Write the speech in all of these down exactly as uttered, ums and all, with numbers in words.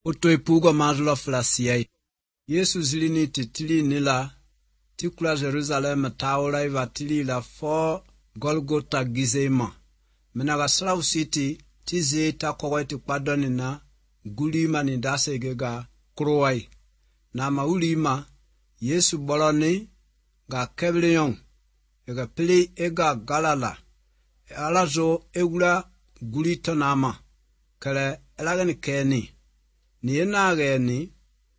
Oto ipuga mazlo flasiai. Yesu zilini titili nila. Tikula Jerusalem taula iva tili la fo Golgotha gizema. Menaga Slav City tize ta koweti kwadoni na gulima ni dase gega kruwai. Na maulima Yesu boloni ga keblion. Ega pili ega galala. E alazo egula gulito nama. Kale elagani keni. Ni enageni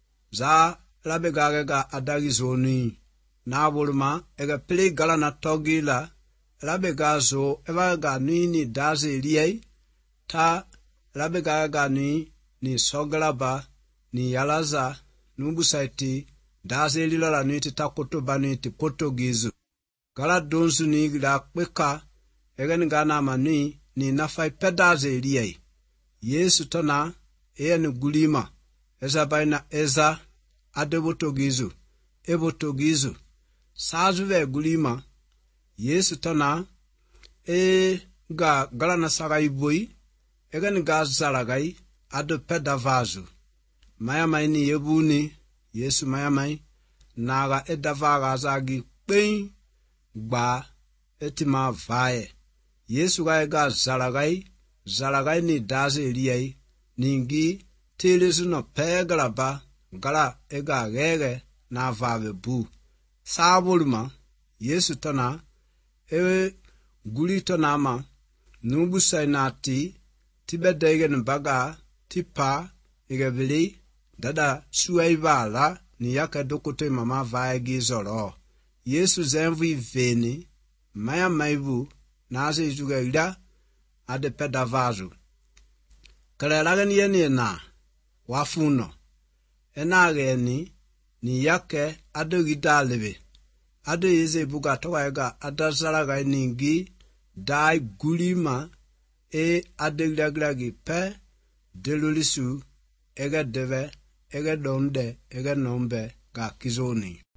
za labegagega adagizoni. Na bulma ega pili galana togila labegazo evaga nini daze liai ta labegaga ni ni soglaba ni yalaza nubusaiti daze lilala ni titakutuba ni tipotogizu gala donsu ni la kweka ega ni gana mani ni nafai pedaze liai Yesu tona ea ni gulima eza baina eza adebotogizu ebotogizu sazuve gulima Yesu tana e ga galana sagai boy egan ga zalagai ado pedavazu maya mai ni yebuni Yesu maya mai naga edavaga zagi pein gba etima vae Yesu ga ga zalagai zalagai ni daze eliai ningi telezu no pegalaba gala ega gege na vave bu sabulma Yesu tana ewe gulito nama nubu sainati tibedege nbaga tipa igabili dada suaivala ni yaka dokote mama vaegi zoro Yesu zenvi veni maya maivu naze izuga ida ade pedavazu kalelagani yeni na wafuno enageni ni yake adogidalebe ado yeze buga toga adazalaga ningi dai gulima e adeglagi pe delulisu ega deve ega donde ega nombe ga kizoni.